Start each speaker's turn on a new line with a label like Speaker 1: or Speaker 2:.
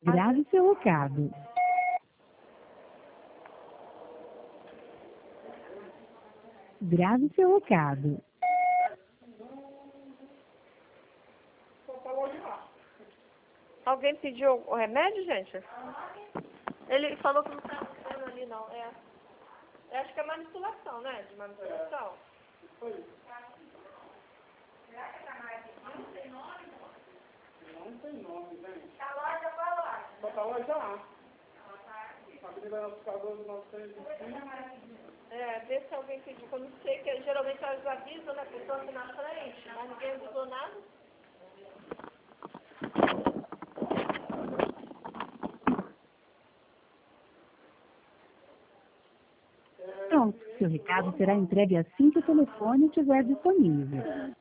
Speaker 1: Grave seu recado. Grave seu recado.
Speaker 2: Alguém pediu o remédio, gente? Ele falou que não tá funcionando ali, não. Eu acho que é manipulação, né? De manipulação.
Speaker 3: Não tem nome, gente. A loja, qual a loja? Só tá loja A. Avenida Notificador do 925.
Speaker 2: Vê se alguém pediu. Eu não sei, que geralmente elas avisam, né? A pessoa aqui na frente, mas ninguém avisou nada.
Speaker 1: Pronto, seu recado será entregue assim que o telefone estiver disponível.